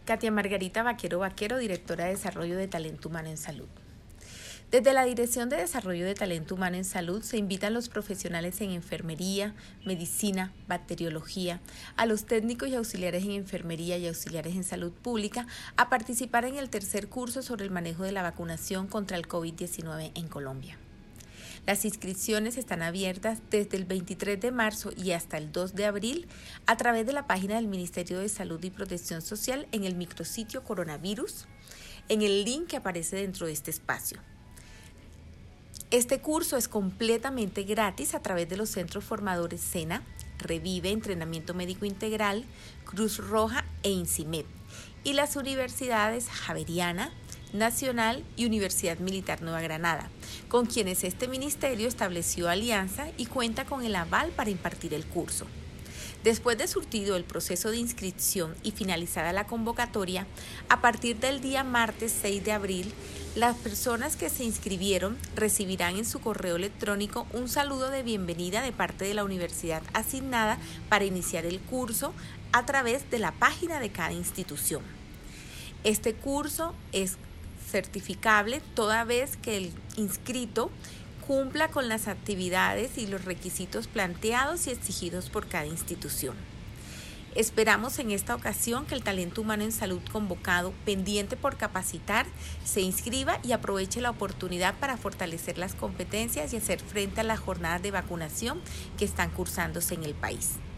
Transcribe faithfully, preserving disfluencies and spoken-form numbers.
Katia Margarita Vaquero Vaquero, directora de Desarrollo de Talento Humano en Salud. Desde la Dirección de Desarrollo de Talento Humano en Salud se invitan los profesionales en enfermería, medicina, bacteriología, a los técnicos y auxiliares en enfermería y auxiliares en salud pública a participar en el tercer curso sobre el manejo de la vacunación contra el COVID diecinueve en Colombia. Las inscripciones están abiertas desde el veintitrés de marzo y hasta el dos de abril a través de la página del Ministerio de Salud y Protección Social en el micrositio Coronavirus, en el link que aparece dentro de este espacio. Este curso es completamente gratis a través de los centros formadores SENA, Revive, Entrenamiento Médico Integral, Cruz Roja e INSIMED, y las universidades Javeriana, Nacional y Universidad Militar Nueva Granada, con quienes este ministerio estableció alianza y cuenta con el aval para impartir el curso. Después de surtido el proceso de inscripción y finalizada la convocatoria, a partir del día martes seis de abril, las personas que se inscribieron recibirán en su correo electrónico un saludo de bienvenida de parte de la universidad asignada para iniciar el curso a través de la página de cada institución. Este curso es certificable toda vez que el inscrito cumpla con las actividades y los requisitos planteados y exigidos por cada institución. Esperamos en esta ocasión que el talento humano en salud convocado, pendiente por capacitar, se inscriba y aproveche la oportunidad para fortalecer las competencias y hacer frente a las jornadas de vacunación que están cursándose en el país.